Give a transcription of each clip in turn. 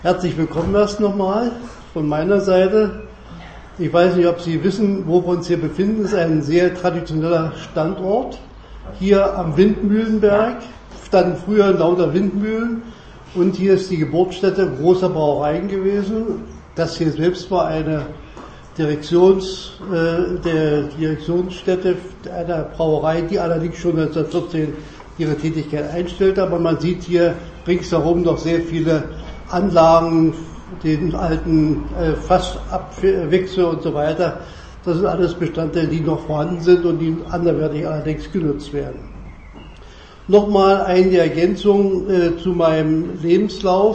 Herzlich willkommen erst nochmal von meiner Seite. Ich weiß nicht, ob Sie wissen, wo wir uns hier befinden. Es ist ein sehr traditioneller Standort. Hier am Windmühlenberg standen früher lauter Windmühlen und hier ist die Geburtsstätte großer Brauereien gewesen. Das hier selbst war eine Direktionsstätte einer Brauerei, die allerdings schon 1914 ihre Tätigkeit einstellte. Aber man sieht hier ringsherum noch sehr viele Anlagen, den alten Fassabwechsel und so weiter. Das sind alles Bestandteile, die noch vorhanden sind und die anderweitig allerdings genutzt werden. Nochmal eine Ergänzung zu meinem Lebenslauf.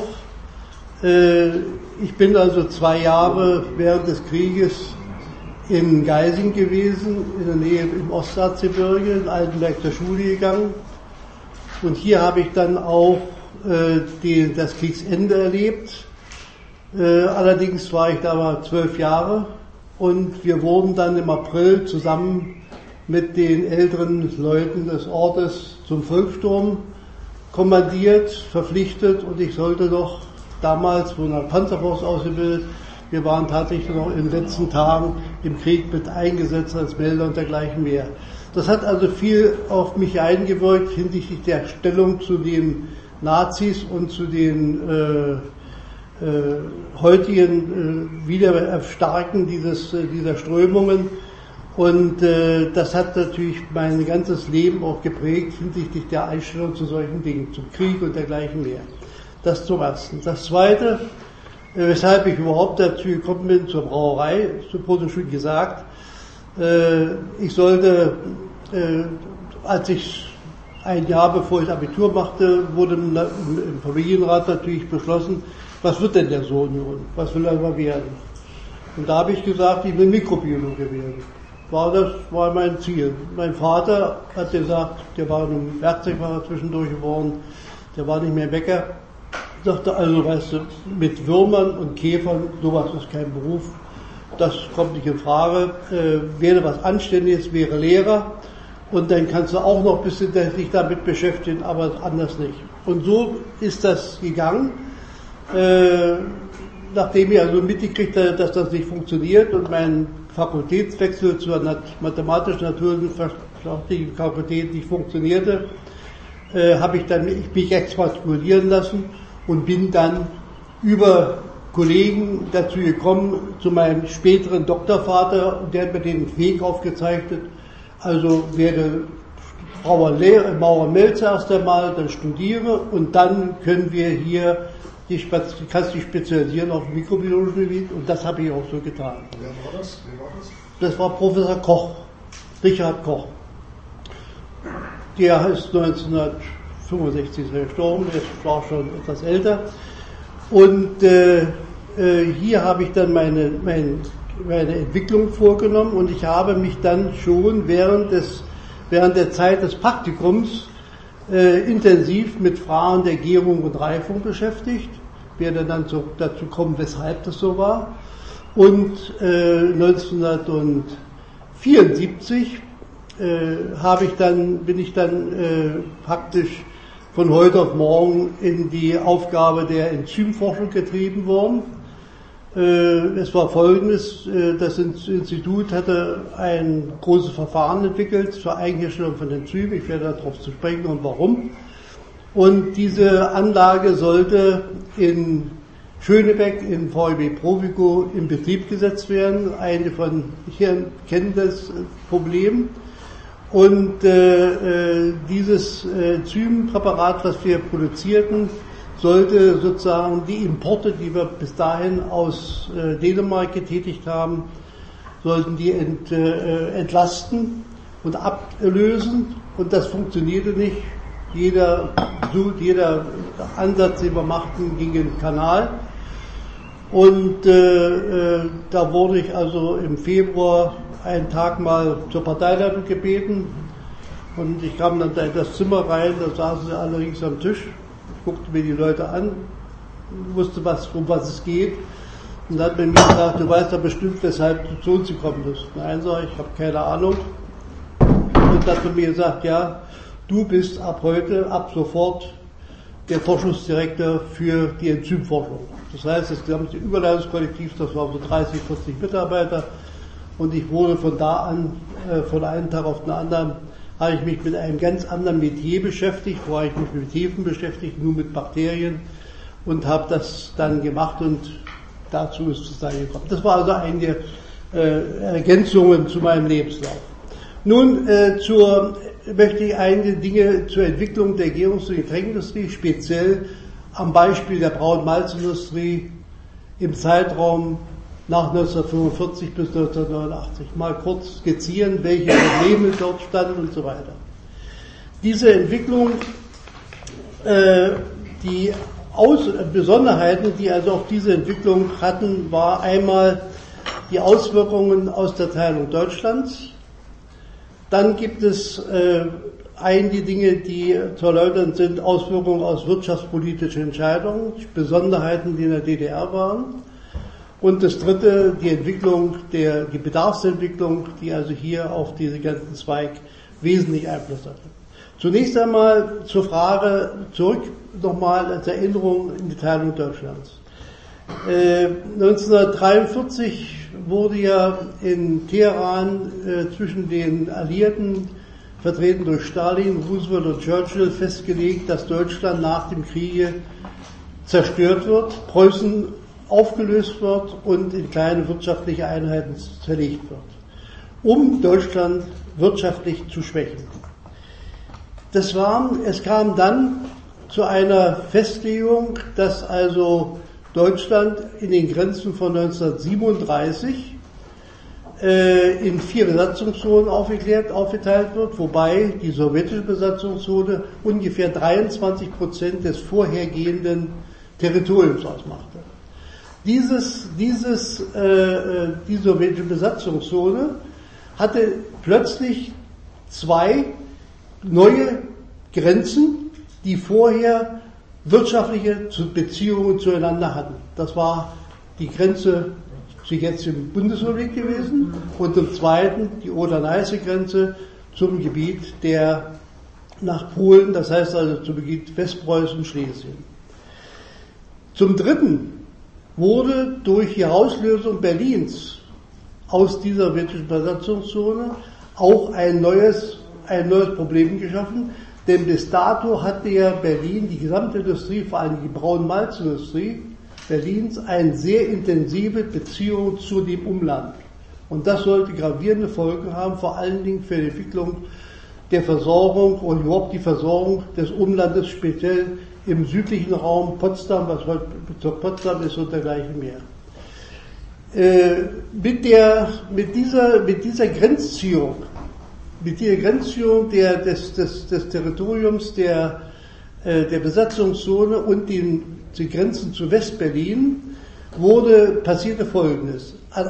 Ich bin also 2 Jahre während des Krieges in Geising gewesen, in der Nähe im Ostseegebirge, in Altenberg zur Schule gegangen. Und hier habe ich dann auch das Kriegsende erlebt. Allerdings war ich da mal 12 Jahre und wir wurden dann im April zusammen mit den älteren Leuten des Ortes zum Volkssturm kommandiert, verpflichtet und ich sollte doch damals von der Panzerforce ausgebildet. Wir waren tatsächlich noch in den letzten Tagen im Krieg mit eingesetzt als Melder und dergleichen mehr. Das hat also viel auf mich eingewirkt hinsichtlich der Stellung zu den Nazis und zu den heutigen Wiedererstarken dieser Strömungen. Und das hat natürlich mein ganzes Leben auch geprägt hinsichtlich der Einstellung zu solchen Dingen, zum Krieg und dergleichen mehr. Das zum Ersten. Das Zweite, weshalb ich überhaupt dazu gekommen bin zur Brauerei, so wurde schon gesagt, ich sollte, als ich ein Jahr bevor ich Abitur machte, wurde im Familienrat natürlich beschlossen, was wird denn der Sohn nun? Was will er mal werden? Und da habe ich gesagt, ich will Mikrobiologe werden. Das war mein Ziel. Mein Vater hat gesagt, der war ein Werkzeugfahrer zwischendurch geworden, der war nicht mehr Bäcker. Sagte also, weißt du, mit Würmern und Käfern, sowas ist kein Beruf, das kommt nicht in Frage. Wäre was Anständiges, wäre Lehrer. Und dann kannst du auch noch ein bisschen dich damit beschäftigen, aber anders nicht. Und so ist das gegangen. Nachdem ich also mitgekriegt habe, dass das nicht funktioniert und mein Fakultätswechsel zur mathematisch-naturwissenschaftlichen Fakultät nicht funktionierte, habe ich dann mich exmatrikulieren lassen und bin dann über Kollegen dazu gekommen, zu meinem späteren Doktorvater, und der hat mir den Weg aufgezeichnet. Also werde Maurer-Melzer erst einmal, dann studiere und dann können wir hier, kannst dich spezialisieren auf mikrobiologisches Gebiet und das habe ich auch so getan. Wer war das? Das war Professor Koch, Richard Koch. Der ist 1965 gestorben, der war schon etwas älter. Und hier habe ich dann meine Entwicklung vorgenommen und ich habe mich dann schon während der Zeit des Praktikums intensiv mit Fragen der Gärung und Reifung beschäftigt. Ich werde dann dazu kommen, weshalb das so war. Und 1974 bin ich dann praktisch von heute auf morgen in die Aufgabe der Enzymforschung getrieben worden. Es war Folgendes, das Institut hatte ein großes Verfahren entwickelt zur Eigenherstellung von Enzymen, ich werde darauf zu sprechen und warum. Und diese Anlage sollte in Schönebeck in VEB Provico in Betrieb gesetzt werden. Einige von hier kennen das Problem. Und dieses Enzympräparat, was wir produzierten, sollte sozusagen die Importe, die wir bis dahin aus Dänemark getätigt haben, sollten die entlasten und ablösen. Und das funktionierte nicht. Jeder Ansatz, den wir machten, ging in den Kanal. Und da wurde ich also im Februar einen Tag mal zur Parteileitung gebeten. Und ich kam dann da in das Zimmer rein, da saßen sie alle rings am Tisch. Guckte mir die Leute an, wusste um was es geht und hat mir gesagt, du weißt ja bestimmt, weshalb du zu uns gekommen bist. Nein, sag ich, habe keine Ahnung. Und hat mir gesagt, ja, du bist ab heute, ab sofort der Forschungsdirektor für die Enzymforschung. Das heißt, das gesamte Überleitungskollektiv, das war so 30, 40 Mitarbeiter, und ich wurde von da an, von einem Tag auf den anderen, habe ich mich mit einem ganz anderen Metier beschäftigt, wo habe ich mich mit Hefen beschäftigt, nur mit Bakterien, und habe das dann gemacht, und dazu ist es dann gekommen. Das war also eine Ergänzungen zu meinem Lebenslauf. Nun möchte ich einige Dinge zur Entwicklung der Gärungs- und Getränkindustrie, speziell am Beispiel der Brau- und Malzindustrie im Zeitraum nach 1945 bis 1989 mal kurz skizzieren, welche Probleme dort standen und so weiter. Diese Entwicklung, die Besonderheiten, die also auf diese Entwicklung hatten, war einmal die Auswirkungen aus der Teilung Deutschlands. Dann gibt es einige Dinge, die zu erläutern sind, Auswirkungen aus wirtschaftspolitischen Entscheidungen, Besonderheiten, die in der DDR waren. Und das dritte, die Bedarfsentwicklung, die also hier auf diesen ganzen Zweig wesentlich Einfluss hatte. Zunächst einmal zur Frage zurück, nochmal als Erinnerung in die Teilung Deutschlands. 1943 wurde ja in Teheran zwischen den Alliierten, vertreten durch Stalin, Roosevelt und Churchill, festgelegt, dass Deutschland nach dem Kriege zerstört wird, Preußen aufgelöst wird und in kleine wirtschaftliche Einheiten zerlegt wird, um Deutschland wirtschaftlich zu schwächen. Es kam dann zu einer Festlegung, dass also Deutschland in den Grenzen von 1937 in 4 Besatzungszonen aufgeteilt wird, wobei die sowjetische Besatzungszone ungefähr 23% des vorhergehenden Territoriums ausmachte. Die sowjetische Besatzungszone hatte plötzlich 2 neue Grenzen, die vorher wirtschaftliche Beziehungen zueinander hatten. Das war die Grenze zu jetzt im Bundesrepublik gewesen und zum Zweiten die Oder-Neiße-Grenze zum Gebiet nach Polen, das heißt also zum Gebiet Westpreußen, Schlesien. Zum Dritten wurde durch die Auslösung Berlins aus dieser sowjetischen Besatzungszone auch ein neues Problem geschaffen, denn bis dato hatte ja Berlin, die gesamte Industrie, vor allem die Brau- und Malzindustrie Berlins, eine sehr intensive Beziehung zu dem Umland. Und das sollte gravierende Folgen haben, vor allen Dingen für die Entwicklung der Versorgung und überhaupt die Versorgung des Umlandes, speziell im südlichen Raum, Potsdam, was heute Bezirk Potsdam ist, und dergleichen mehr. Mit dieser Grenzziehung des Territoriums der Besatzungszone und die Grenzen zu Westberlin passierte Folgendes.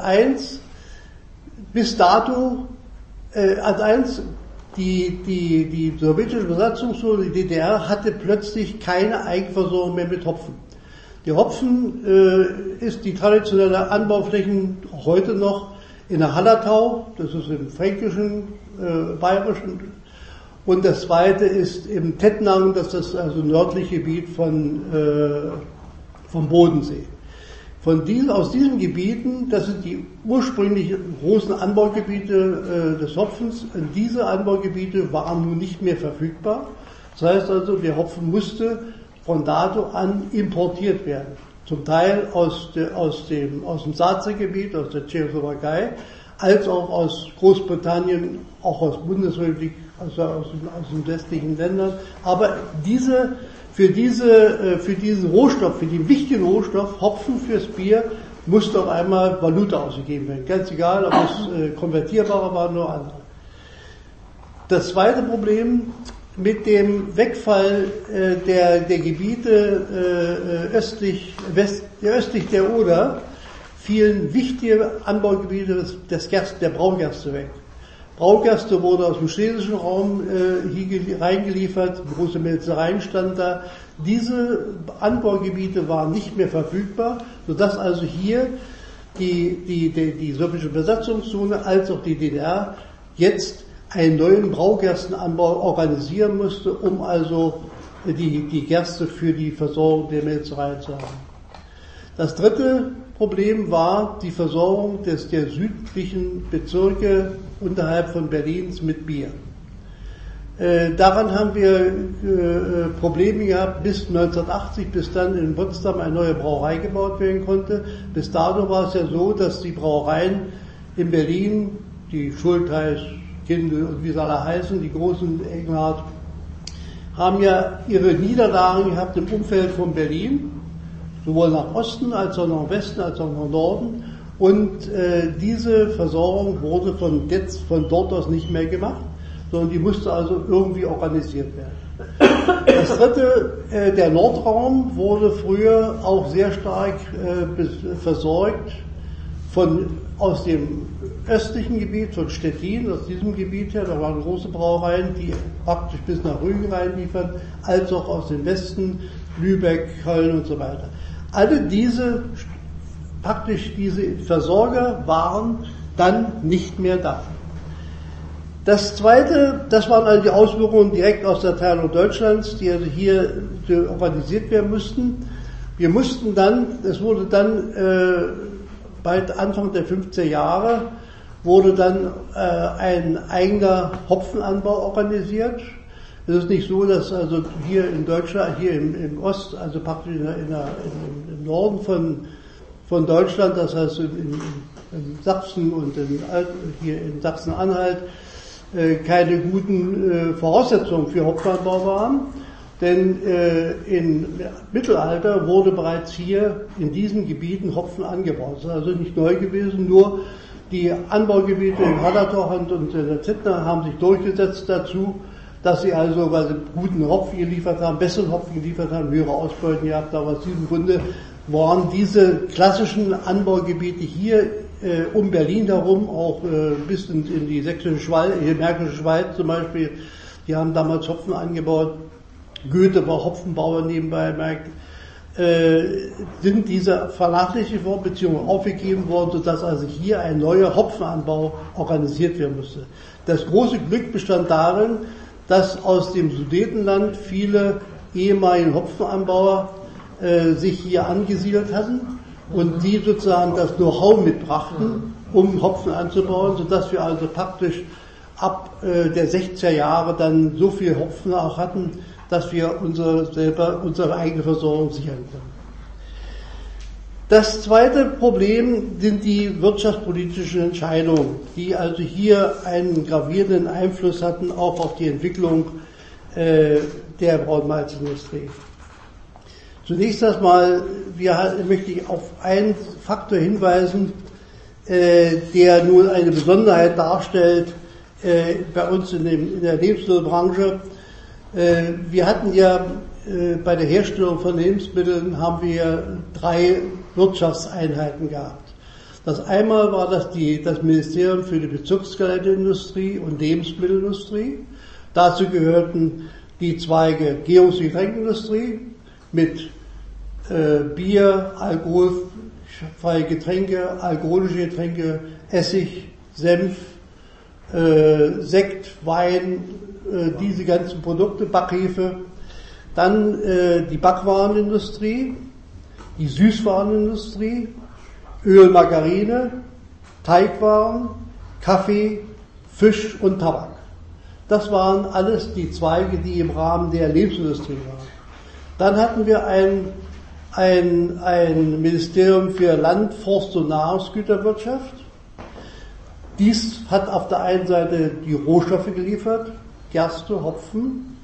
Die sowjetische Besatzungszone, die DDR, hatte plötzlich keine Eigenversorgung mehr mit Hopfen. Der Hopfen ist die traditionelle Anbauflächen heute noch in der Hallertau, das ist im fränkischen, bayerischen, und das zweite ist im Tettnang, das ist also nördliche Gebiet vom Bodensee. Aus diesen Gebieten, das sind die ursprünglichen großen Anbaugebiete des Hopfens, diese Anbaugebiete waren nun nicht mehr verfügbar. Das heißt also, der Hopfen musste von dato an importiert werden. Zum Teil aus dem Saargebiet, aus der Tschechoslowakei, als auch aus Großbritannien, auch aus Bundesrepublik, also aus den westlichen Ländern. Aber für diesen Rohstoff, für den wichtigen Rohstoff Hopfen fürs Bier, musste auf einmal Valuta ausgegeben werden. Ganz egal, ob es konvertierbarer war, nur andere. Das zweite Problem: mit dem Wegfall der Gebiete östlich der Oder fielen wichtige Anbaugebiete der Braugerste weg. Braugerste wurde aus dem schlesischen Raum hier reingeliefert, große Melzereien stand da. Diese Anbaugebiete waren nicht mehr verfügbar, sodass also hier die sowjetische Besatzungszone als auch die DDR jetzt einen neuen Braugerstenanbau organisieren musste, um also die Gerste für die Versorgung der Melzerei zu haben. Das dritte Problem war die Versorgung der südlichen Bezirke unterhalb von Berlins mit Bier. Daran haben wir Probleme gehabt bis 1980, bis dann in Potsdam eine neue Brauerei gebaut werden konnte. Bis dato war es ja so, dass die Brauereien in Berlin, die Schultheiß, Kindl und wie sie alle heißen, die großen Engelhardt, haben ja ihre Niederlagen gehabt im Umfeld von Berlin, sowohl nach Osten als auch nach Westen als auch nach Norden. Und diese Versorgung wurde von dort aus nicht mehr gemacht, sondern die musste also irgendwie organisiert werden. Das dritte, der Nordraum wurde früher auch sehr stark versorgt aus dem östlichen Gebiet, von Stettin, aus diesem Gebiet her, da waren große Brauereien, die praktisch bis nach Rügen reinliefern, als auch aus dem Westen, Lübeck, Köln und so weiter. Alle diese Versorger waren dann nicht mehr da. Das zweite, das waren also die Auswirkungen direkt aus der Teilung Deutschlands, die also hier organisiert werden mussten. Wir mussten dann, es wurde dann bald Anfang der 50er Jahre, wurde dann ein eigener Hopfenanbau organisiert. Es ist nicht so, dass also hier in Deutschland, hier im Ost, also praktisch im Norden von Deutschland, das heißt in Sachsen und hier in Sachsen-Anhalt, keine guten Voraussetzungen für Hopfenanbau waren. Denn im Mittelalter wurde bereits hier in diesen Gebieten Hopfen angebaut. Das ist also nicht neu gewesen, nur die Anbaugebiete in Hallertauch und in der Zittner haben sich durchgesetzt dazu, dass sie also, weil sie guten Hopfen geliefert haben, besseren Hopfen geliefert haben, höhere Ausbeuten gehabt haben. Aus diesem Grunde waren diese klassischen Anbaugebiete hier um Berlin herum, auch bis in die sächsische Schweiz, die märkische Schweiz zum Beispiel, die haben damals Hopfen angebaut. Goethe war Hopfenbauer nebenbei, sind diese vernachlässigt worden bzw. aufgegeben worden, sodass also hier ein neuer Hopfenanbau organisiert werden musste. Das große Glück bestand darin, dass aus dem Sudetenland viele ehemalige Hopfenanbauer sich hier angesiedelt hatten und die sozusagen das Know-how mitbrachten, um Hopfen anzubauen, sodass wir also praktisch ab der 60er Jahre dann so viel Hopfen auch hatten, dass wir unsere eigene Versorgung sichern können. Das zweite Problem sind die wirtschaftspolitischen Entscheidungen, die also hier einen gravierenden Einfluss hatten, auch auf die Entwicklung der Braunmalzindustrie. Zunächst einmal möchte ich auf einen Faktor hinweisen, der nun eine Besonderheit darstellt bei uns in der Lebensmittelbranche. Wir hatten ja bei der Herstellung von Lebensmitteln haben wir 3 Wirtschaftseinheiten gehabt. Das einmal war das Ministerium für die Bezirksgeräteindustrie und Lebensmittelindustrie. Dazu gehörten die Zweige Gärungs- und Getränkeindustrie mit Bier, alkoholfreie Getränke, alkoholische Getränke, Essig, Senf, Sekt, Wein, diese ganzen Produkte, Backhefe. Dann die Backwarenindustrie, die Süßwarenindustrie, Öl, Margarine, Teigwaren, Kaffee, Fisch und Tabak. Das waren alles die Zweige, die im Rahmen der Lebensmittelindustrie waren. Dann hatten wir ein Ministerium für Land, Forst und Nahrungsgüterwirtschaft. Dies hat auf der einen Seite die Rohstoffe geliefert, Gerste, Hopfen,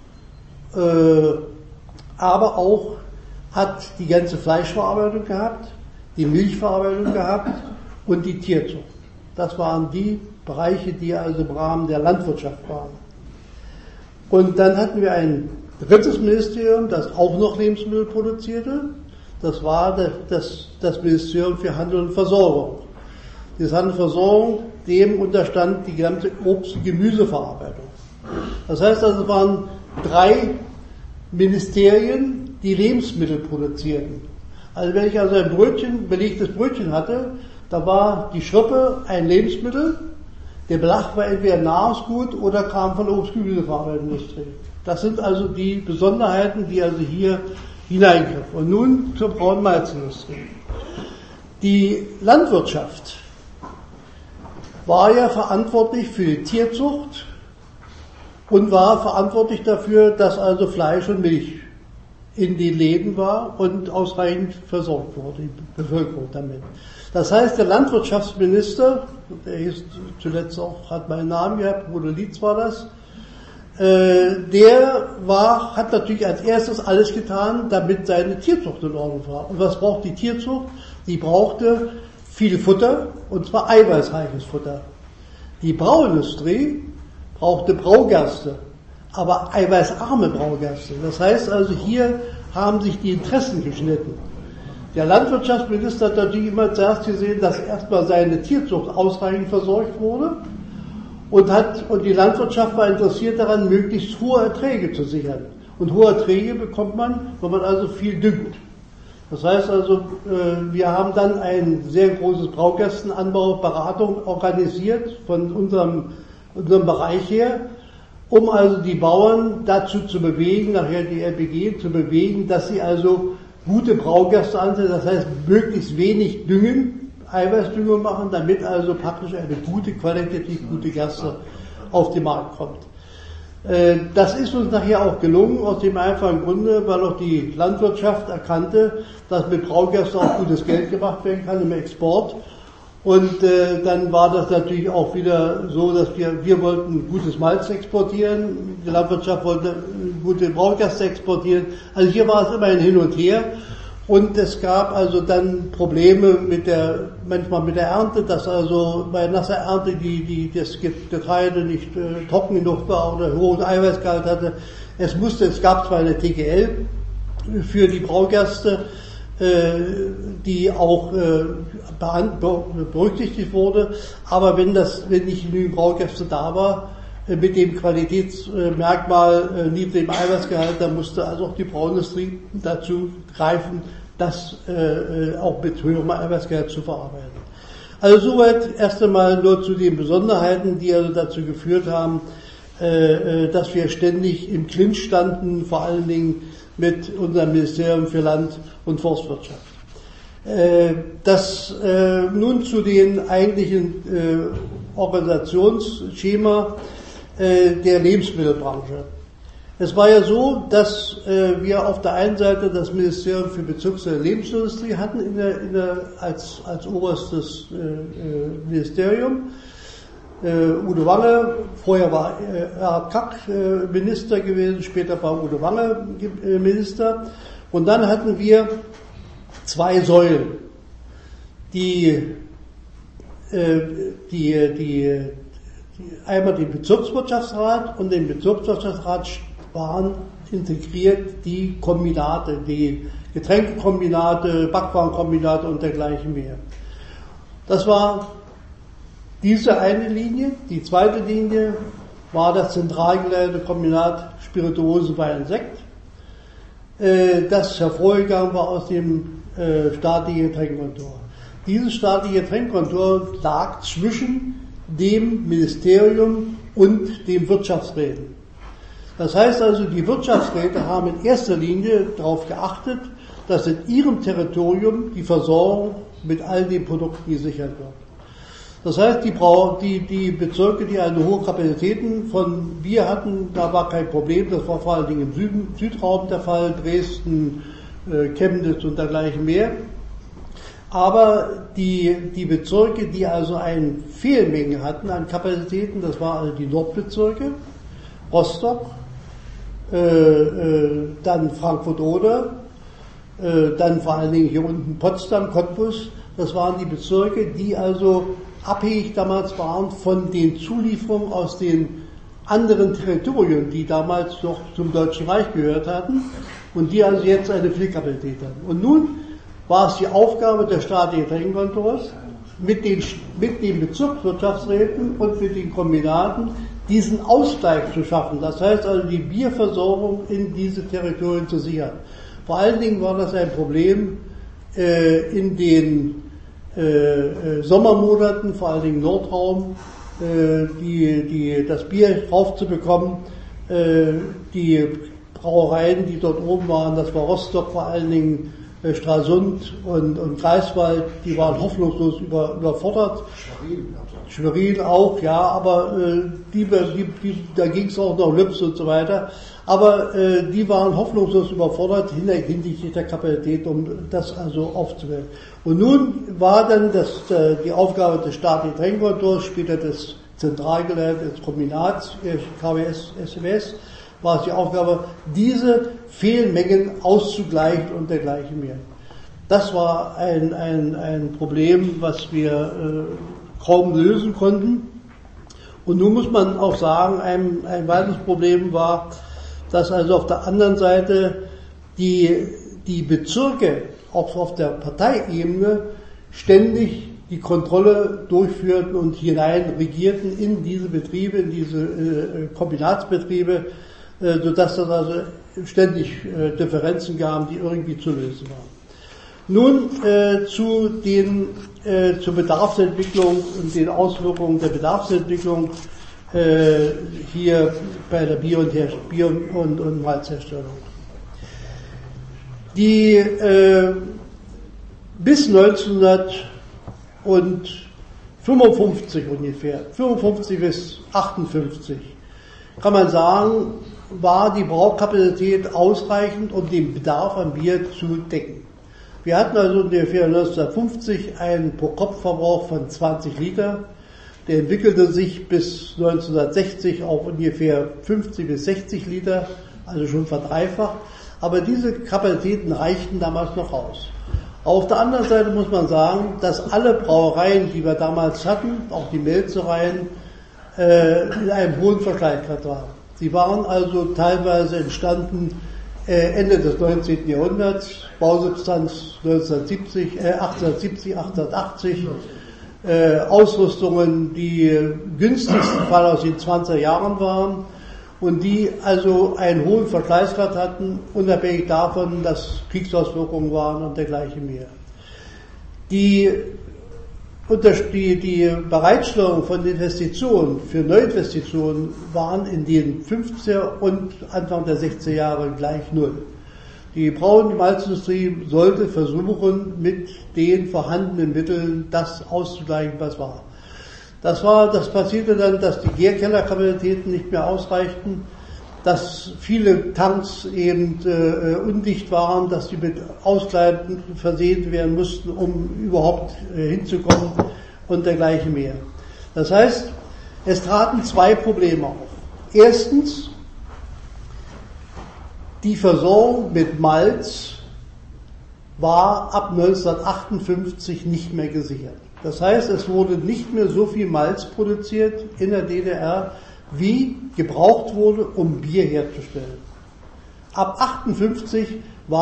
aber auch hat die ganze Fleischverarbeitung gehabt, die Milchverarbeitung gehabt und die Tierzucht. Das waren die Bereiche, die also im Rahmen der Landwirtschaft waren. Und dann hatten wir ein drittes Ministerium, das auch noch Lebensmittel produzierte. Das war das Ministerium für Handel und Versorgung. Das Handel und Versorgung, dem unterstand die ganze Obst- und Gemüseverarbeitung. Das heißt also, es waren 3 Ministerien, die Lebensmittel produzierten. Also wenn ich also ein belegtes Brötchen hatte, da war die Schrippe ein Lebensmittel, der Belag war entweder Nahrungsgut oder kam von der Obst- und Gemüseverarbeitungsindustrie. Das sind also die Besonderheiten, die also hier hineingriffen. Und nun zur Braunmalzindustrie. Die Landwirtschaft war ja verantwortlich für die Tierzucht und war verantwortlich dafür, dass also Fleisch und Milch in den Läden war und ausreichend versorgt wurde, die Bevölkerung damit. Das heißt, der Landwirtschaftsminister, der ist zuletzt auch, hat meinen Namen gehabt, Bruder Lietz war das, hat natürlich als erstes alles getan, damit seine Tierzucht in Ordnung war. Und was braucht die Tierzucht? Die brauchte viel Futter, und zwar eiweißreiches Futter. Die Brauindustrie brauchte Braugerste, aber eiweißarme Braugerste. Das heißt also, hier haben sich die Interessen geschnitten. Der Landwirtschaftsminister hat natürlich immer zuerst gesehen, dass erstmal seine Tierzucht ausreichend versorgt wurde und die Landwirtschaft war interessiert daran, möglichst hohe Erträge zu sichern. Und hohe Erträge bekommt man, wenn man also viel düngt. Das heißt also, wir haben dann ein sehr großes Braugerstenanbau, Beratung organisiert von unserem Bereich her, um also die Bauern dazu zu bewegen, nachher die LPG zu bewegen, dass sie also gute Braugerste ansetzen, das heißt möglichst wenig düngen, Eiweißdüngung machen, damit also praktisch eine gute, qualitativ gute Gerste auf den Markt kommt. Das ist uns nachher auch gelungen, aus dem einfachen Grunde, weil auch die Landwirtschaft erkannte, dass mit Braugerste auch gutes Geld gemacht werden kann im Export. Und dann war das natürlich auch wieder so, dass wir wollten gutes Malz exportieren, die Landwirtschaft wollte gute Braugerste exportieren. Also hier war es immer ein Hin und Her. Und es gab also dann Probleme manchmal mit der Ernte, dass also bei nasser Ernte das Getreide nicht trocken genug war oder hohen Eiweißgehalt hatte. Es gab zwar eine TGL für die Braugerste, die auch berücksichtigt wurde, aber wenn nicht genügend Braugerste da war, mit dem Qualitätsmerkmal niedrigem Eiweißgehalt, dann musste also auch die Brauindustrie dazu greifen, das auch mit höherem Eiweißgehalt zu verarbeiten. Also soweit erst einmal nur zu den Besonderheiten, die also dazu geführt haben, dass wir ständig im Clinch standen, vor allen Dingen mit unserem Ministerium für Land- und Forstwirtschaft. Nun zu den eigentlichen Organisationsschema der Lebensmittelbranche. Es war ja so, dass wir auf der einen Seite das Ministerium für Bezirks- und Lebensmittelindustrie hatten als oberstes Ministerium. Udo Wange, vorher war Erhard Kack Minister gewesen, später war Udo Wange Minister. Und dann hatten wir zwei Säulen, einmal den Bezirkswirtschaftsrat, und den Bezirkswirtschaftsrat waren integriert die Kombinate, die Getränkekombinate, Backwarenkombinate und dergleichen mehr. Das war diese eine Linie. Die zweite Linie war das zentral geleitete Kombinat Spirituosen, Wein und Sekt, das hervorgegangen war aus dem staatlichen Getränkekontor. Dieses staatliche Getränkekontor lag zwischen dem Ministerium und den Wirtschaftsräten. Das heißt also, die Wirtschaftsräte haben in erster Linie darauf geachtet, dass in ihrem Territorium die Versorgung mit all den Produkten gesichert wird. Das heißt, die Bezirke, die eine hohe Kapazitäten von Bier hatten, da war kein Problem, das war vor allen Dingen im Südraum der Fall, Dresden, Chemnitz und dergleichen mehr. Aber die Bezirke, die also eine Fehlmenge hatten an Kapazitäten, das waren also die Nordbezirke, Rostock, dann Frankfurt-Oder, dann vor allen Dingen hier unten Potsdam, Cottbus, das waren die Bezirke, die also abhängig damals waren von den Zulieferungen aus den anderen Territorien, die damals noch zum Deutschen Reich gehört hatten und die also jetzt eine Fehlkapazität hatten. Und nun war es die Aufgabe der staatlichen Getränkekontors, mit den Bezirkswirtschaftsräten und mit den Kombinaten diesen Ausgleich zu schaffen. Das heißt also, die Bierversorgung in diese Territorien zu sichern. Vor allen Dingen war das ein Problem in den Sommermonaten, vor allen Dingen im Nordraum, das Bier raufzubekommen, Die Brauereien, die dort oben waren, das war Rostock vor allen Dingen, Stralsund und Greifswald, die waren hoffnungslos überfordert. Schwerin auch, ja, aber da ging es auch noch Lübs und so weiter. Aber die waren hoffnungslos überfordert hinsichtlich der Kapazität, um das also aufzuwenden. Und nun war dann die Aufgabe des staatlichen Getränkekontrolls, später des Zentralgeleites, des Kombinats, KWS, SMS, war es die Aufgabe, diese Fehlmengen auszugleichen und dergleichen mehr. Das war ein Problem, was wir kaum lösen konnten. Und nun muss man auch sagen, ein weiteres Problem war, dass also auf der anderen Seite die Bezirke auch auf der Parteiebene ständig die Kontrolle durchführten und hinein regierten in diese Betriebe, in diese Kombinatsbetriebe, sodass das also ständig Differenzen gab, die irgendwie zu lösen waren. Nun zur Bedarfsentwicklung und den Auswirkungen der Bedarfsentwicklung hier bei der Bier- und Malzherstellung. Die bis 1955 ungefähr, 55 bis 58, kann man sagen, war die Braukapazität ausreichend, um den Bedarf an Bier zu decken. Wir hatten also ungefähr 1950 einen Pro-Kopf-Verbrauch von 20 Liter. Der entwickelte sich bis 1960 auf ungefähr 50 bis 60 Liter, also schon verdreifacht. Aber diese Kapazitäten reichten damals noch aus. Auf der anderen Seite muss man sagen, dass alle Brauereien, die wir damals hatten, auch die Melzereien, in einem hohen Verschleißgrad waren. Sie waren also teilweise entstanden Ende des 19. Jahrhunderts, Bausubstanz 1870, 1880, Ausrüstungen, die günstigsten Fall aus den 20er Jahren waren und die also einen hohen Verschleißgrad hatten, unabhängig davon, dass Kriegsauswirkungen waren und dergleichen mehr. Die Bereitstellung von Investitionen für Neuinvestitionen waren in den 50er und Anfang der 60er Jahre gleich null. Die Brau- und Malzindustrie sollte versuchen, mit den vorhandenen Mitteln das auszugleichen, was war. Das passierte dann, dass die Gärkellerkapazitäten nicht mehr ausreichten, dass viele Tanks eben undicht waren, dass die mit Auskleiden versehen werden mussten, um überhaupt hinzukommen und dergleichen mehr. Das heißt, es traten zwei Probleme auf. Erstens, die Versorgung mit Malz war ab 1958 nicht mehr gesichert. Das heißt, es wurde nicht mehr so viel Malz produziert in der DDR, wie gebraucht wurde, um Bier herzustellen. Ab 58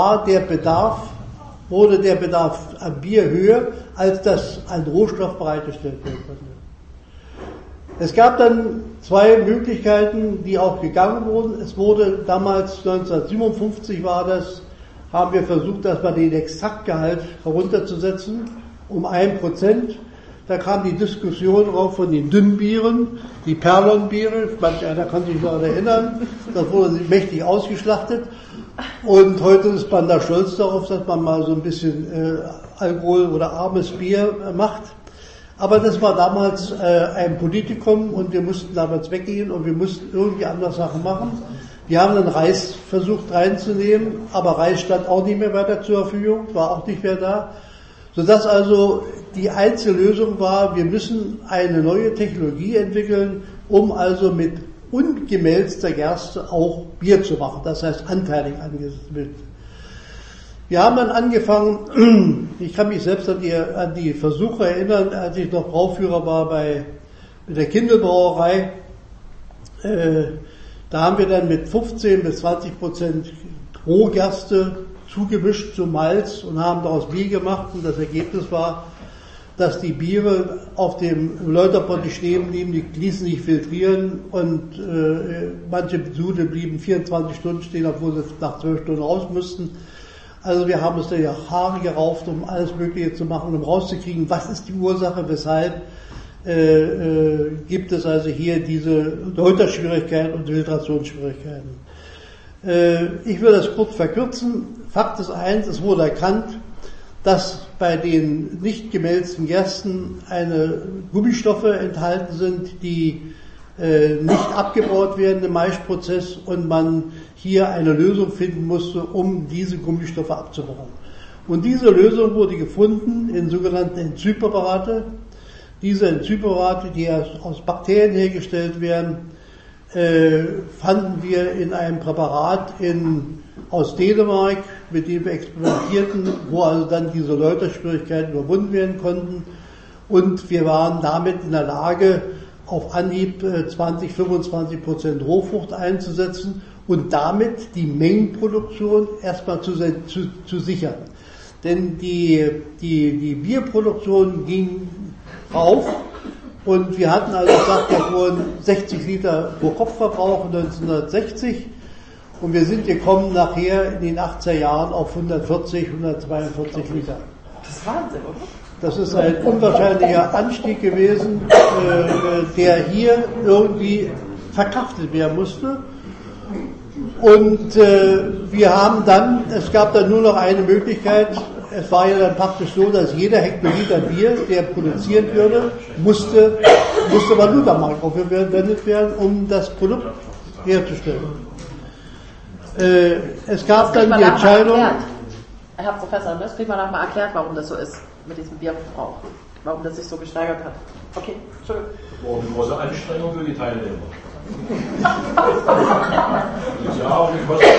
wurde der Bedarf an Bier höher, als das an Rohstoff bereitgestellt werden konnte. Es gab dann zwei Möglichkeiten, die auch gegangen wurden. Es wurde damals, 1957 haben wir versucht, das bei den Extraktgehalt herunterzusetzen, um 1%. Da kam die Diskussion auch von den Dünnbieren, die Perlonbiere, manch einer kann sich noch erinnern, das wurde mächtig ausgeschlachtet. Und heute ist man da stolz darauf, dass man mal so ein bisschen Alkohol oder armes Bier macht. Aber das war damals ein Politikum und wir mussten damals weggehen und wir mussten irgendwie andere Sachen machen. Wir haben dann Reis versucht reinzunehmen, aber Reis stand auch nicht mehr weiter zur Verfügung, war auch nicht mehr da. Sodass also die einzige Lösung war, wir müssen eine neue Technologie entwickeln, um also mit ungemälzter Gerste auch Bier zu machen, das heißt anteilig angesetzt wird. Wir haben dann angefangen, ich kann mich selbst an die Versuche erinnern, als ich noch Brauführer war mit der Kindelbrauerei, da haben wir dann mit 15 bis 20% Rohgerste zugemischt zum Malz und haben daraus Bier gemacht und das Ergebnis war, dass die Biere auf dem Läuterpott stehen blieben, die ließen sich filtrieren und manche Sude blieben 24 Stunden stehen, obwohl sie nach 12 Stunden raus mussten. Also wir haben uns da Haare gerauft, um alles Mögliche zu machen, um rauszukriegen, was ist die Ursache, weshalb gibt es also hier diese Läuterschwierigkeiten und Filtrationsschwierigkeiten. Ich will das kurz verkürzen. Fakt ist eins, es wurde erkannt, dass bei den nicht gemälzten Gersten Gummistoffe enthalten sind, die nicht abgebaut werden im Maischprozess und man hier eine Lösung finden musste, um diese Gummistoffe abzubauen. Und diese Lösung wurde gefunden in sogenannten Enzympräparate. Diese Enzympräparate, die aus Bakterien hergestellt werden, fanden wir in einem Präparat aus Dänemark, mit dem wir experimentierten, wo also dann diese Läuterschwierigkeiten überwunden werden konnten. Und wir waren damit in der Lage, auf Anhieb 20-25% Rohfrucht einzusetzen und damit die Mengenproduktion erstmal zu sichern. Denn die Bierproduktion ging rauf und wir hatten also, ich sagte ja vorhin, 60 Liter pro Kopfverbrauch 1960 und wir sind gekommen nachher in den 80er Jahren auf 140, 142 Liter. Das ist Wahnsinn, oder? Das ist ein unwahrscheinlicher Anstieg gewesen, der hier irgendwie verkraftet werden musste. Und es gab dann nur noch eine Möglichkeit. Es war ja dann praktisch so, dass jeder Hektoliter Bier, der produziert würde, musste Valutamarkt aufgewendet werden, um das Produkt herzustellen. Es gab dann die Entscheidung. Herr Professor, das kriegt man noch mal erklärt, warum das so ist mit diesem Bierverbrauch, warum das sich so gesteigert hat. Okay, Entschuldigung. Eine große Anstrengung für die Teilnehmer. Ja, und die Kosten.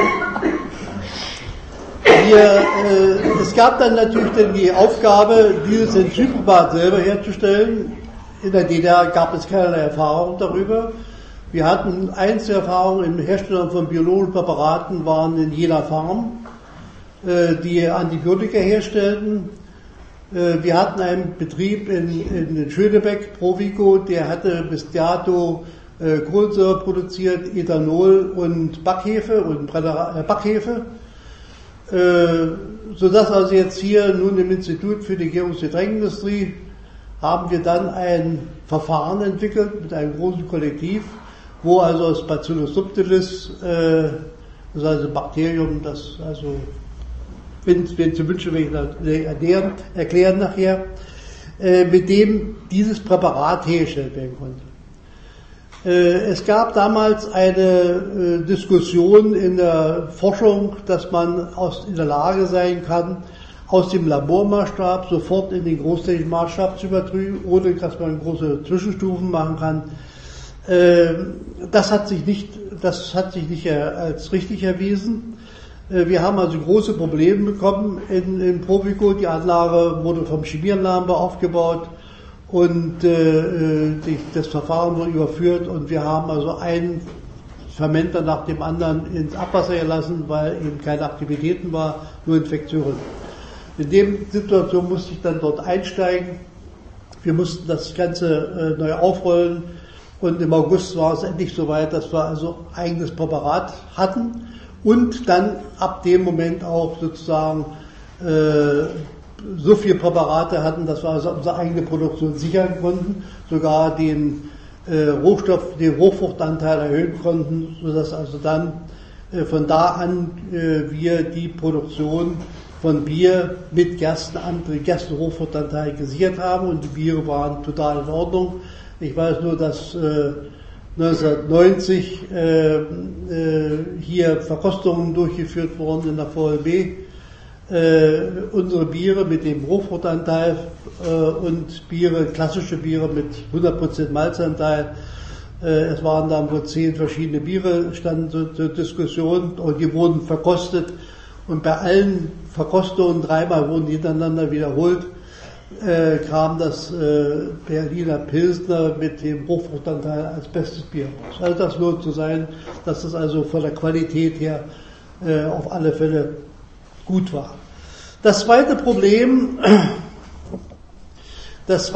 Es gab dann natürlich die Aufgabe, dieses Enzympräparat selber herzustellen. In der DDR gab es keinerlei Erfahrung darüber. Wir hatten Einzelerfahrungen im Herstellen von biologischen Präparaten, waren in Jena Farm, die Antibiotika herstellten. Wir hatten einen Betrieb in Schönebeck, Provico, der hatte bis dato Kohlensäure produziert, Ethanol und Backhefe sodass also jetzt hier nun im Institut für die Gärungs- und Getränkindustrie haben wir dann ein Verfahren entwickelt mit einem großen Kollektiv, wo also das Bacillus subtilis, das ist also ein Bakterium, das also, wenn Sie wünschen, will ich erklären nachher, mit dem dieses Präparat hergestellt werden konnte. Es gab damals eine Diskussion in der Forschung, dass man in der Lage sein kann, aus dem Labormaßstab sofort in den großtechnischen Maßstab zu übertreten, ohne dass man große Zwischenstufen machen kann. Das hat sich nicht als richtig erwiesen. Wir haben also große Probleme bekommen in Provico. Die Anlage wurde vom Chemieanlagenbau aufgebaut und das Verfahren wurde überführt und wir haben also einen Fermenter nach dem anderen ins Abwasser gelassen, weil eben keine Aktivitäten war, nur Infektionen. In der Situation musste ich dann dort einsteigen. Wir mussten das Ganze neu aufrollen und im August war es endlich soweit, dass wir also eigenes Präparat hatten und dann ab dem Moment auch sozusagen so viele Präparate hatten, dass wir also unsere eigene Produktion sichern konnten, sogar den Rohfruchtanteil erhöhen konnten, sodass also dann von da an wir die Produktion von Bier mit Gerstenrohfruchtanteil gesichert haben und die Biere waren total in Ordnung. Ich weiß nur, dass 1990 hier Verkostungen durchgeführt wurden in der VLB. Unsere Biere mit dem Rohfruchtanteil und klassische Biere mit 100% Malzanteil. Es waren dann wohl 10 verschiedene Biere, standen zur Diskussion und die wurden verkostet. Und bei allen Verkostungen, 3-mal wurden hintereinander wiederholt, kam das Berliner Pilsner mit dem Rohfruchtanteil als bestes Bier raus. Also das lohnt zu sein, dass das also von der Qualität her auf alle Fälle gut war. Das zweite Problem, das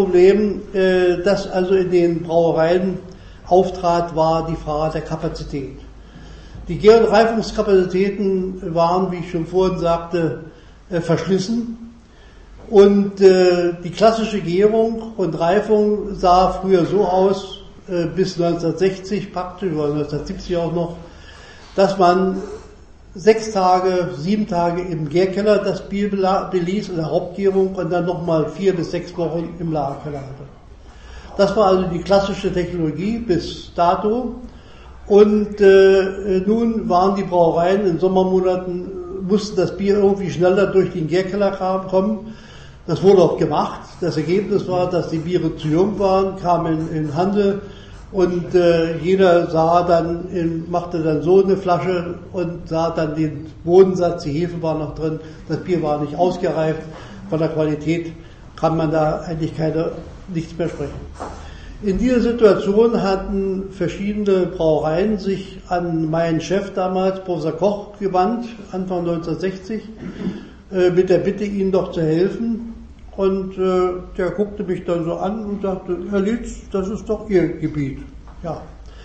also in den Brauereien auftrat, war die Frage der Kapazität. Die Gär- und Reifungskapazitäten waren, wie ich schon vorhin sagte, verschlissen. Und die klassische Gärung und Reifung sah früher so aus, bis 1960 praktisch, oder 1970 auch noch, dass man 6 Tage, 7 Tage im Gärkeller das Bier beließ, in der Hauptgärung, und dann nochmal 4 bis 6 Wochen im Lagerkeller hatte. Das war also die klassische Technologie bis dato. Und nun waren die Brauereien in Sommermonaten, mussten das Bier irgendwie schneller durch den Gärkeller kommen. Das wurde auch gemacht. Das Ergebnis war, dass die Biere zu jung waren, kamen in Handel und jeder sah dann, machte dann so eine Flasche und sah dann den Bodensatz, die Hefe war noch drin, das Bier war nicht ausgereift. Von der Qualität kann man da eigentlich nichts mehr sprechen. In dieser Situation hatten verschiedene Brauereien sich an meinen Chef damals, Professor Koch, gewandt, Anfang 1960, mit der Bitte, ihnen doch zu helfen. Und der guckte mich dann so an und sagte, Herr Lietz, das ist doch Ihr Gebiet. Ja,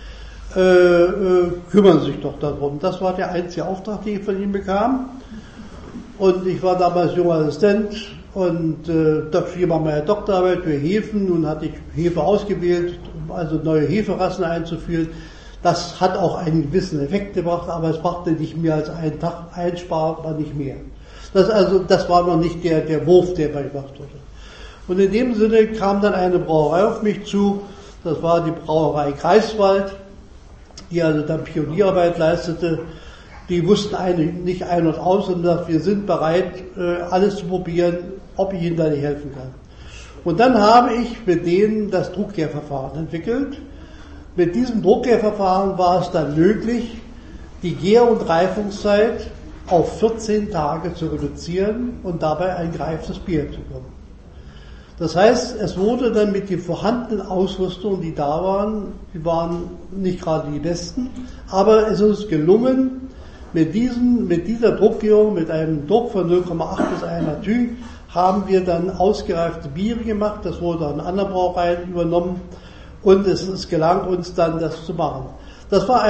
kümmern Sie sich doch darum. Das war der einzige Auftrag, den ich von ihm bekam. Und ich war damals junger Assistent und da schrieb man meine Doktorarbeit für Hefen. Nun hatte ich Hefe ausgewählt, um also neue Heferassen einzuführen. Das hat auch einen gewissen Effekt gebracht, aber es brachte nicht mehr als einen Tag Einsparung, aber nicht mehr. Das war noch nicht der Wurf, der bei gemacht wurde. Und in dem Sinne kam dann eine Brauerei auf mich zu, das war die Brauerei Greifswald, die also dann Pionierarbeit leistete. Die wussten eigentlich nicht ein und aus und sagten, wir sind bereit, alles zu probieren, ob ich ihnen da nicht helfen kann. Und dann habe ich mit denen das Druckgärverfahren entwickelt. Mit diesem Druckgärverfahren war es dann möglich, die Gär- und Reifungszeit auf 14 Tage zu reduzieren und dabei ein gereiftes Bier zu bekommen. Das heißt, es wurde dann mit den vorhandenen Ausrüstungen, die da waren, die waren nicht gerade die besten, aber es ist uns gelungen, mit dieser Druckgärung, mit einem Druck von 0,8 bis 1 Atü, haben wir dann ausgereifte Biere gemacht, das wurde an anderen Brauereien übernommen und es gelang uns dann, das zu machen. Das war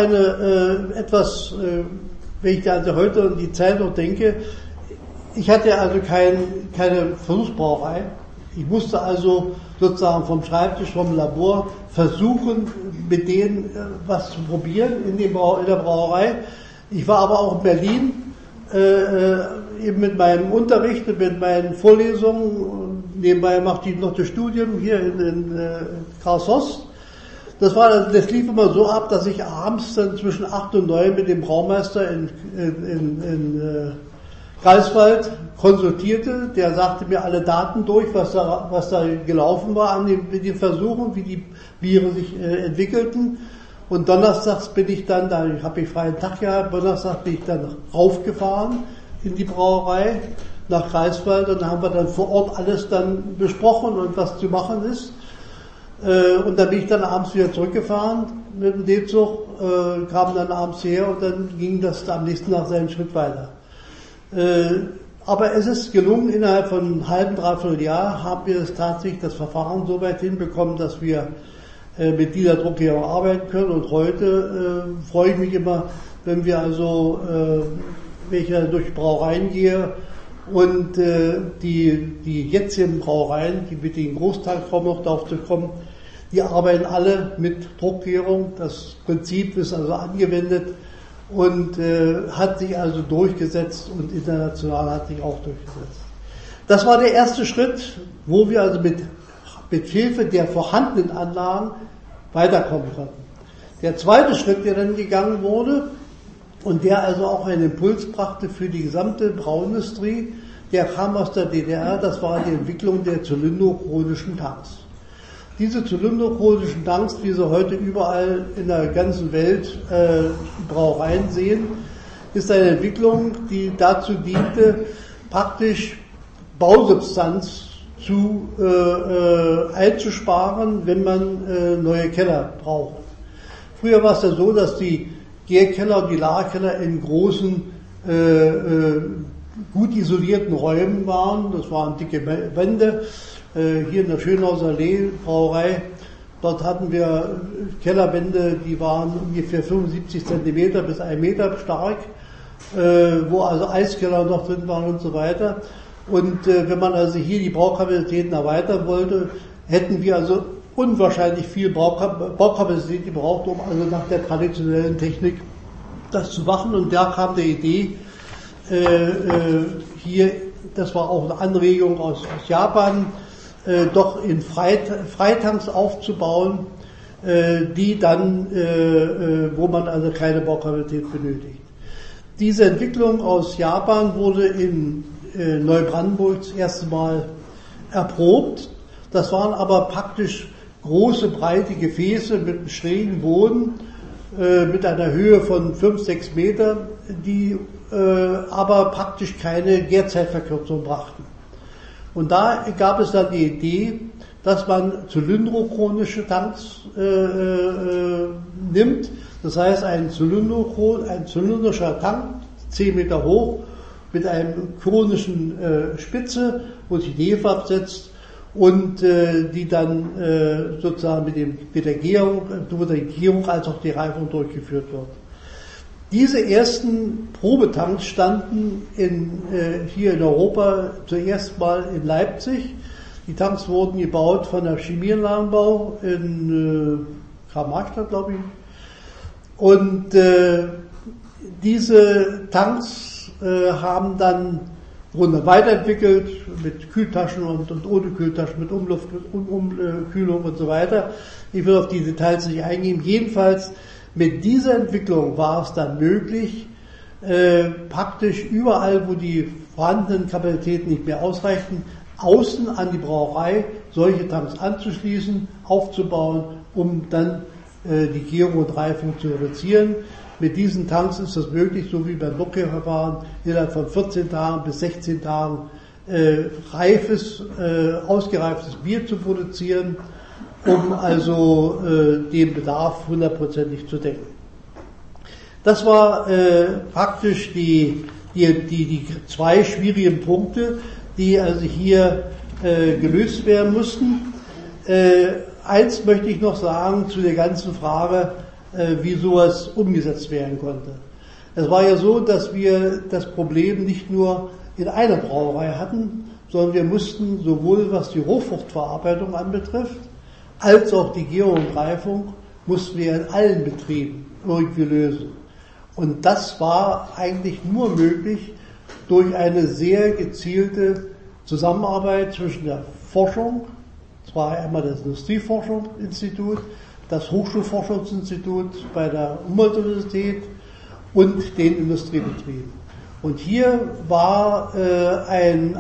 wenn ich also heute an die Zeit noch denke, ich hatte also keine Versuchsbrauerei. Ich musste also sozusagen vom Schreibtisch, vom Labor versuchen, mit denen was zu probieren in der Brauerei. Ich war aber auch in Berlin, eben mit meinem Unterricht und mit meinen Vorlesungen. Nebenbei machte ich noch das Studium hier in Karlshorst. Das lief immer so ab, dass ich abends dann zwischen 8 und 9 mit dem Braumeister in Greifswald konsultierte. Der sagte mir alle Daten durch, was da gelaufen war mit den Versuchen, wie die Biere sich entwickelten. Und donnerstags bin ich dann, da habe ich freien Tag gehabt, donnerstags bin ich dann raufgefahren in die Brauerei nach Greifswald und haben wir dann vor Ort alles dann besprochen und was zu machen ist. Und dann bin ich dann abends wieder zurückgefahren mit dem D-Zug, kam dann abends her und dann ging das am nächsten Tag seinen Schritt weiter. Aber es ist gelungen, innerhalb von einem halben, dreiviertel Jahr haben wir tatsächlich das Verfahren so weit hinbekommen, dass wir mit dieser Druckgärung arbeiten können. Und heute freue ich mich immer, wenn wir also, wenn ich durch Brauereien gehe und die jetzigen Brauereien, die mit den Großteil kommen, noch darauf zu kommen, die arbeiten alle mit Druckgärung. Das Prinzip ist also angewendet und hat sich also durchgesetzt und international hat sich auch durchgesetzt. Das war der erste Schritt, wo wir also mit Hilfe der vorhandenen Anlagen weiterkommen konnten. Der zweite Schritt, der dann gegangen wurde und der also auch einen Impuls brachte für die gesamte Brauindustrie, der kam aus der DDR, das war die Entwicklung der zylindrochronischen Tanks. Diese zylindrochronischen Tanks, wie sie heute überall in der ganzen Welt Brauereien sehen, ist eine Entwicklung, die dazu diente, praktisch Bausubstanz einzusparen, wenn man neue Keller braucht. Früher war es ja so, dass die Gärkeller und die Lagerkeller in großen, gut isolierten Räumen waren. Das waren dicke Wände. Hier in der Schönhauser Allee Brauerei, dort hatten wir Kellerwände, die waren ungefähr 75 Zentimeter bis 1 Meter stark, wo also Eiskeller noch drin waren und so weiter. Und wenn man also hier die Braukapazitäten erweitern wollte, hätten wir also unwahrscheinlich viel Baukapazität gebraucht, um also nach der traditionellen Technik das zu machen. Und da kam der Idee, hier, das war auch eine Anregung aus Japan, doch in Freitanks aufzubauen, die dann, wo man also keine Baukapazität benötigt. Diese Entwicklung aus Japan wurde in Neubrandenburg das erste Mal erprobt. Das waren aber praktisch große, breite Gefäße mit einem schrägen Boden, mit einer Höhe von 5-6 Meter, die aber praktisch keine Gärzeitverkürzung brachten. Und da gab es dann die Idee, dass man zylindrochronische Tanks nimmt. Das heißt, ein zylindrischer Tank, 10 Meter hoch, mit einem chronischen Spitze, wo sich die Hefe absetzt und die dann sozusagen mit der Gärung, sowohl die Gärung als auch die Reifung durchgeführt wird. Diese ersten Probetanks standen hier in Europa zuerst mal in Leipzig. Die Tanks wurden gebaut von der Chemieanlagenbau in Karl-Marx-Stadt, glaube ich. Und diese Tanks wurden dann weiterentwickelt mit Kühltaschen und ohne Kühltaschen, mit Umluft, mit Umkühlung und so weiter. Ich will auf die Details nicht eingehen. Jedenfalls mit dieser Entwicklung war es dann möglich, praktisch überall, wo die vorhandenen Kapazitäten nicht mehr ausreichten, außen an die Brauerei solche Tanks anzuschließen, aufzubauen, um dann die Gärung und Reifung zu reduzieren. Mit diesen Tanks ist es möglich, so wie beim Lockheed-Verfahren, innerhalb von 14 Tagen bis 16 Tagen ausgereiftes Bier zu produzieren, um also den Bedarf 100%ig zu decken. Das war praktisch die zwei schwierigen Punkte, die also hier gelöst werden mussten. Eins möchte ich noch sagen zu der ganzen Frage, wie sowas umgesetzt werden konnte. Es war ja so, dass wir das Problem nicht nur in einer Brauerei hatten, sondern wir mussten sowohl was die Rohfruchtverarbeitung anbetrifft, als auch die Gärung und Reifung mussten wir in allen Betrieben irgendwie lösen. Und das war eigentlich nur möglich durch eine sehr gezielte Zusammenarbeit zwischen der Forschung, zwar einmal das Industrieforschungsinstitut, das Hochschulforschungsinstitut bei der Humboldt-Universität und den Industriebetrieben. Und hier war ein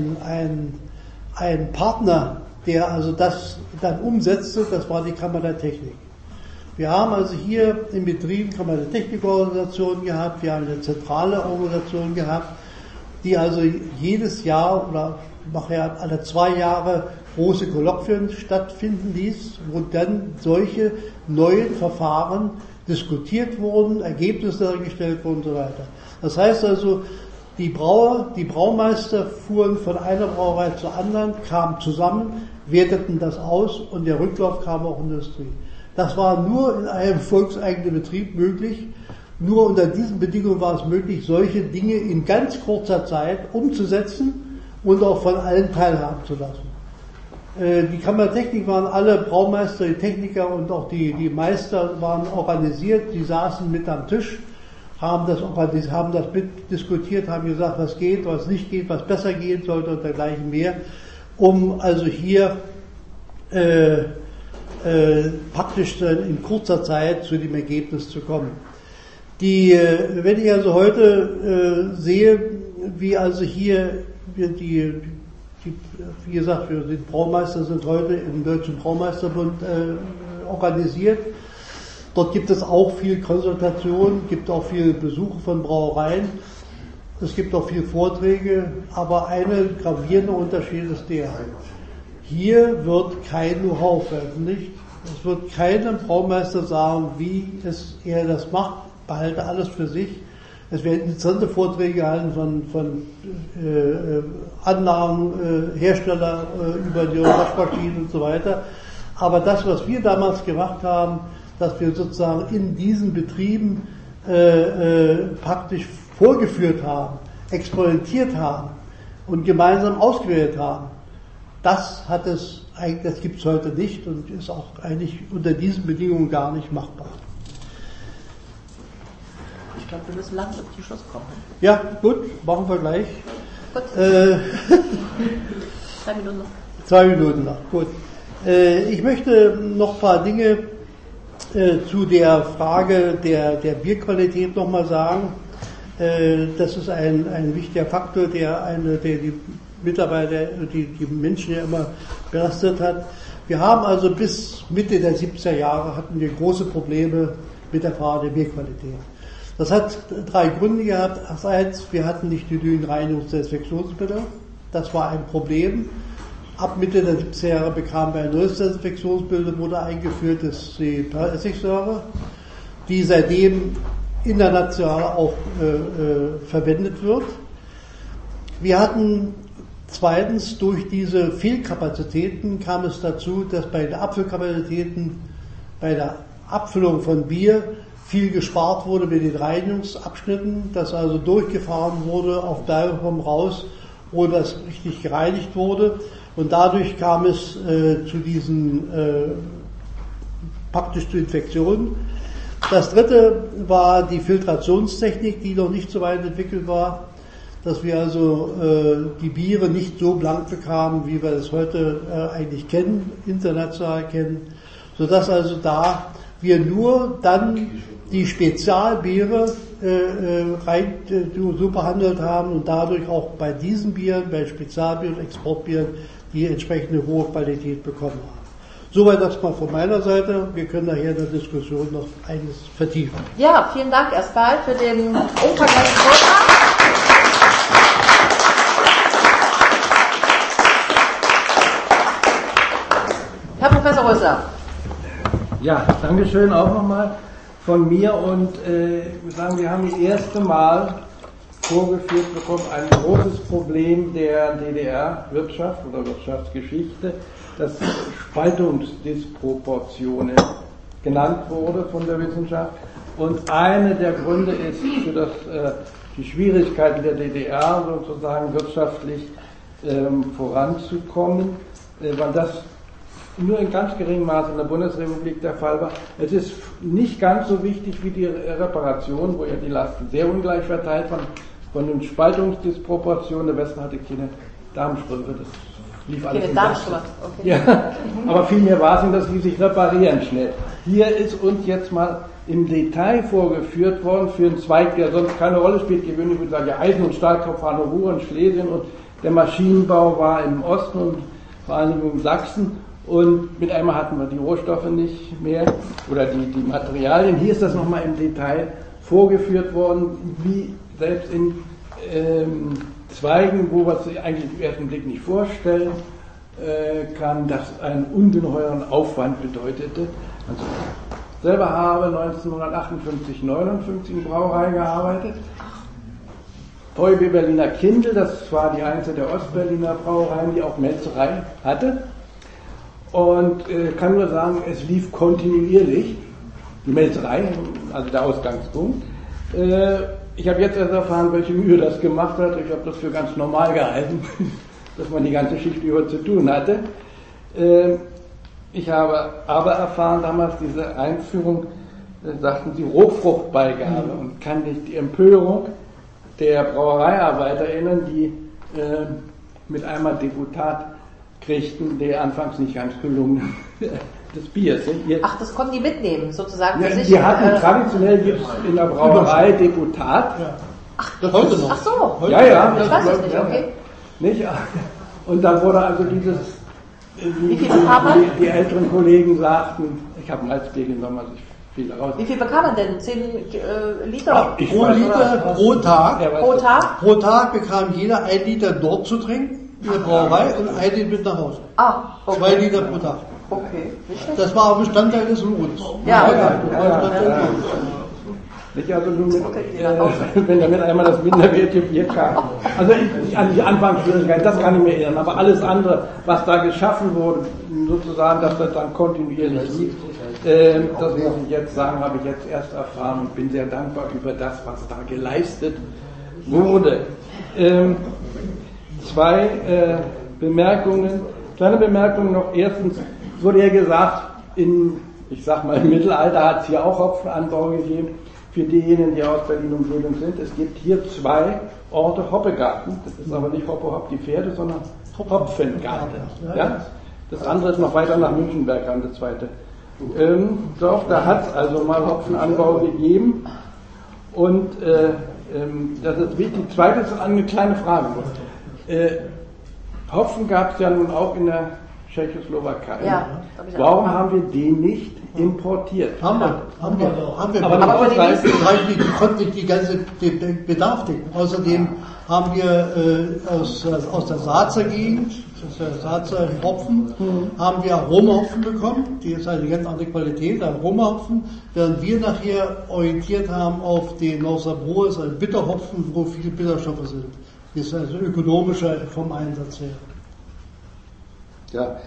Partner, der also das dann umsetzte, das war die Kammer der Technik. Wir haben also hier im Betrieb Kammer der Technikorganisation gehabt, wir haben eine zentrale Organisation gehabt, die also jedes Jahr oder nachher alle 2 Jahre große Kolloquien stattfinden ließ, wo dann solche neuen Verfahren diskutiert wurden, Ergebnisse dargestellt wurden und so weiter. Das heißt also, die Braumeister fuhren von einer Brauerei zur anderen, kamen zusammen, werteten das aus und der Rücklauf kam auch in die Industrie. Das war nur in einem volkseigenen Betrieb möglich. Nur unter diesen Bedingungen war es möglich, solche Dinge in ganz kurzer Zeit umzusetzen und auch von allen teilhaben zu lassen. Die Kammertechnik waren alle Braumeister, die Techniker und auch die Meister waren organisiert, die saßen mit am Tisch, haben das mitdiskutiert, haben gesagt, was geht, was nicht geht, was besser gehen sollte und dergleichen mehr, um also hier praktisch in kurzer Zeit zu dem Ergebnis zu kommen. Wenn ich also heute sehe, wie also hier wie gesagt, wir sind Braumeister, sind heute im Deutschen Braumeisterbund organisiert. Dort gibt es auch viel Konsultation, gibt auch viel Besuche von Brauereien. Es gibt auch viele Vorträge, aber ein gravierender Unterschied ist der. Hier wird kein Know-how veröffentlicht. Es wird keinem Braumeister sagen, wie er das macht, behalte alles für sich. Es werden interessante Vorträge gehalten von Anlagenhersteller über die Waschmaschinen und so weiter. Aber das, was wir damals gemacht haben, dass wir sozusagen in diesen Betrieben praktisch vorgeführt haben, experimentiert haben, und gemeinsam ausgewählt haben. Das gibt es heute nicht und ist auch eigentlich unter diesen Bedingungen gar nicht machbar. Ich glaube, wir müssen langsam zum Schluss kommen. Ja, gut, machen wir gleich. Gut. 2 Minuten noch. 2 Minuten noch, gut. Ich möchte noch ein paar Dinge zu der Frage der Bierqualität nochmal sagen. Das ist ein wichtiger Faktor, der die Mitarbeiter, die Menschen ja immer belastet hat. Wir haben also bis Mitte der 70er Jahre hatten wir große Probleme mit der Frage der Bierqualität. Das hat 3 Gründe gehabt. Erstens, wir hatten nicht genügend Reinigungsdesinfektionsmittel. Das war ein Problem. Ab Mitte der 70er Jahre bekamen wir ein neues Desinfektionsmittel, wurde eingeführt, das ist die Essigsäure, die seitdem international auch verwendet wird. Wir hatten zweitens, durch diese Fehlkapazitäten kam es dazu, dass bei den Abfüllkapazitäten, bei der Abfüllung von Bier viel gespart wurde mit den Reinigungsabschnitten, dass also durchgefahren wurde auf Bleibung raus, wo das richtig gereinigt wurde. Und dadurch kam es zu diesen praktisch zu Infektionen. Das dritte war die Filtrationstechnik, die noch nicht so weit entwickelt war, dass wir also die Biere nicht so blank bekamen, wie wir es heute eigentlich kennen, international kennen, sodass also da wir nur dann die Spezialbiere so behandelt haben und dadurch auch bei diesen Bieren, bei Spezialbieren und Exportbieren, die entsprechende hohe Qualität bekommen haben. Soweit das mal von meiner Seite. Wir können nachher in der Diskussion noch eines vertiefen. Ja, vielen Dank erstmal für den umfangreichen Vortrag. Herr Professor Rösler. Ja, Dankeschön auch nochmal von mir und wir haben das erste Mal vorgeführt bekommen, ein großes Problem der DDR-Wirtschaft oder Wirtschaftsgeschichte, das Spaltungsdisproportionen genannt wurde von der Wissenschaft. Und eine der Gründe ist für die Schwierigkeiten der DDR sozusagen wirtschaftlich voranzukommen, weil das nur in ganz geringem Maße in der Bundesrepublik der Fall war. Es ist nicht ganz so wichtig wie die Reparation, wo ja die Lasten sehr ungleich verteilt waren. Von den Spaltungsdisproportionen, der Westen hatte keine Darmstrümpfe, das lief alles in Darmstrümpfe, okay. Ja, aber viel mehr war es nicht, das ließ sich reparieren schnell. Hier ist uns jetzt mal im Detail vorgeführt worden für einen Zweig, der sonst keine Rolle spielt. Gewöhnlich würde ich sagen, ja, Eisen- und Stahlkopf waren in Ruhr und Schlesien und der Maschinenbau war im Osten und vor allem in Sachsen. Und mit einmal hatten wir die Rohstoffe nicht mehr oder die Materialien. Hier ist das nochmal im Detail vorgeführt worden, wie selbst in Zweigen, wo man sich eigentlich im ersten Blick nicht vorstellen kann, das einen ungeheuren Aufwand bedeutete. Also selber habe 1958, 59 in Brauerei gearbeitet. VEB Berliner Kindl, das war die einzige der Ostberliner Brauereien, die auch Melzerei hatte. Und kann nur sagen, es lief kontinuierlich, die Melzerei, also der Ausgangspunkt. Ich habe jetzt erst erfahren, welche Mühe das gemacht hat. Ich habe das für ganz normal gehalten, dass man die ganze Schicht über zu tun hatte. Ich habe aber erfahren damals diese Einführung, sagten sie Rohfruchtbeigabe und kann nicht die Empörung der Brauereiarbeiter erinnern, die mit einmal Deputat kriegten, der anfangs nicht ganz gelungen des Biers. Ach, das konnten die mitnehmen, sozusagen ja, für sich? Die hatten traditionell gibt es in der Brauerei Deputat. Ja. Ach, das heute noch. Ach so. Ja, ja. Ich weiß es nicht, okay. Nicht? Und dann wurde also dieses, Wie viel bekam man? Die älteren Kollegen sagten, ich habe ein Malzbier genommen, also ich fiel raus. Wie viel bekam man denn? 10 Liter? Ja, Pro Liter pro Tag. Ja, Pro Tag? Pro Tag bekam jeder 1 Liter dort zu trinken in der Brauerei und 1 Liter mit nach Hause. Ah, okay. 2 Liter pro Tag. Okay, nicht schlecht. Das war auch Bestandteil des Lohns. Ja. Nicht also nur mit, wenn damit einmal das minderwertige Bier kam. Also an die Anfangsschwierigkeiten, das kann ich mir erinnern, aber alles andere, was da geschaffen wurde, sozusagen, dass das dann kontinuierlich lief, das muss ich jetzt sagen, habe ich jetzt erst erfahren und bin sehr dankbar über das, was da geleistet wurde. zwei Bemerkungen. Kleine Bemerkung noch. Erstens wurde ja gesagt, im Mittelalter hat es hier auch Hopfenanbau gegeben. Für diejenigen, die aus Berlin Umgebung sind, es gibt hier zwei Orte Hoppegarten. Das ist aber nicht Hoppe Hopp die Pferde, sondern Hopfengarten. Ja? Das andere ist noch weiter nach Münchenberg an, das zweite Dorf. Da hat es also mal Hopfenanbau gegeben. Und das ist wichtig. Zweites ist eine kleine Frage. Hopfen gab es ja nun auch in der Tschechoslowakei. Ja, warum haben wir den nicht importiert? Haben wir. Aber die konnten nicht den Bedarf decken. Außerdem haben wir aus der Saazer Gegend, das ist der Saazer Hopfen, haben wir Aromahopfen bekommen. Die ist eine ganz andere Qualität, Aromahopfen. Während wir nachher orientiert haben auf den Norsabro, ist ein Bitterhopfen, wo viele Bitterstoffe sind. Das ist also ökonomischer vom Einsatz her. Ja,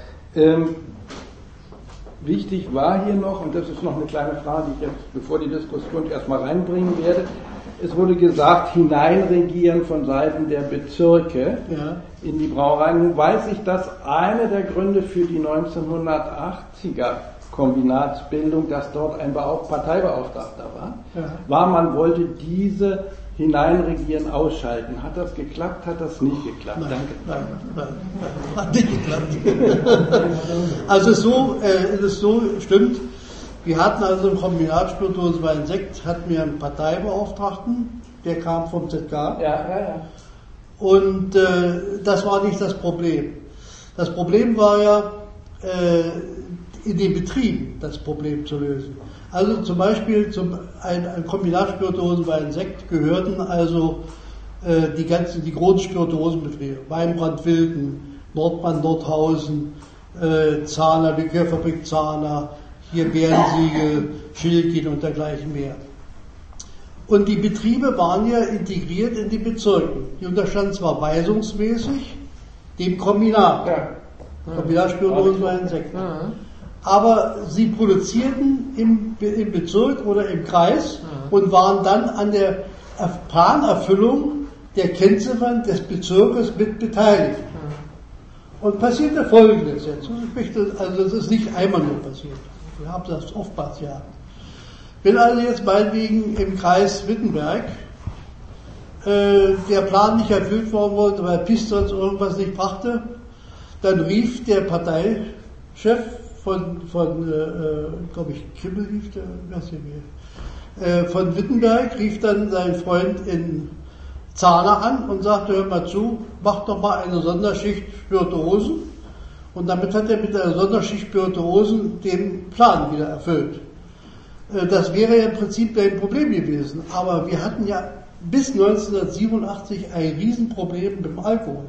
wichtig war hier noch, und das ist noch eine kleine Frage, die ich jetzt, bevor die Diskussion erstmal reinbringen werde, es wurde gesagt, hineinregieren von Seiten der Bezirke in die Brauereien. Nun weiß ich, dass einer der Gründe für die 1980er Kombinatsbildung, dass dort ein Parteibeauftragter war, man wollte diese Hineinregieren ausschalten. Hat das geklappt? Hat das nicht geklappt? Nein, hat nicht geklappt. Also es ist so, stimmt. Wir hatten also im Kombinat Spirituosenwein Sekt, hatten wir einen Parteibeauftragten, der kam vom ZK. Ja. Und das war nicht das Problem. Das Problem war ja, in den Betrieben das Problem zu lösen. Also zum Beispiel ein Kombinat Spirituosenwein Sekt gehörten also die großen Spirituosenbetriebe, Weinbrand Wilden, Nordbrand Nordhausen, Zahner, Likörfabrik Zahner, hier Bärensiegel, Schilkin und dergleichen mehr. Und die Betriebe waren ja integriert in die Bezirke. Die unterstanden zwar weisungsmäßig dem Kombinat, Kombinat Spirituosenwein Sekt. Aber sie produzierten im Bezirk oder im Kreis und waren dann an der Planerfüllung der Kennziffern des Bezirkes mit beteiligt. Und passierte Folgendes jetzt. Also das ist nicht einmal nur passiert. Wir haben das oftmals gehabt. Wenn also jetzt meinetwegen im Kreis Wittenberg der Plan nicht erfüllt worden wurde, weil Pistons irgendwas nicht brachte, dann rief der Parteichef glaube ich, Krimmel rief der, weiß nicht mehr, von Wittenberg rief dann seinen Freund in Zahner an und sagte, hör mal zu, mach doch mal eine Sonderschicht Spirituosen. Und damit hat er mit einer Sonderschicht Spirituosen den Plan wieder erfüllt. Das wäre ja im Prinzip ein Problem gewesen. Aber wir hatten ja bis 1987 ein Riesenproblem mit dem Alkohol.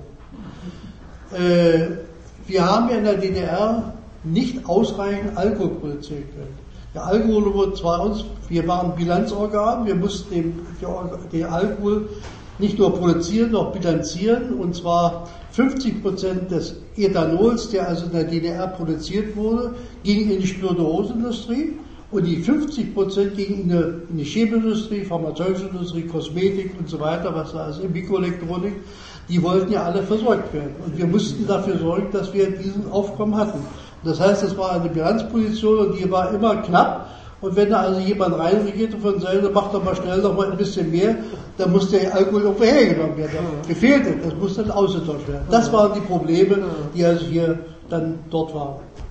Wir haben ja in der DDR nicht ausreichend Alkohol produzieren können. Der Alkohol wurde zwar wir waren Bilanzorgan, wir mussten den Alkohol nicht nur produzieren, noch bilanzieren, und zwar 50% des Ethanols, der also in der DDR produziert wurde, ging in die Spirituosenindustrie und die 50% gingen in die Chemieindustrie, pharmazeutische Industrie, Kosmetik und so weiter, was da also in Mikroelektronik, die wollten ja alle versorgt werden. Und wir mussten dafür sorgen, dass wir diesen Aufkommen hatten. Das heißt, es war eine Bilanzposition und die war immer knapp. Und wenn da also jemand reinregierte von selber, macht doch mal schnell noch mal ein bisschen mehr, dann muss der Alkohol irgendwo hergenommen werden. Gefehlte, das muss dann ausgetauscht werden. Das waren die Probleme, die also hier dann dort waren.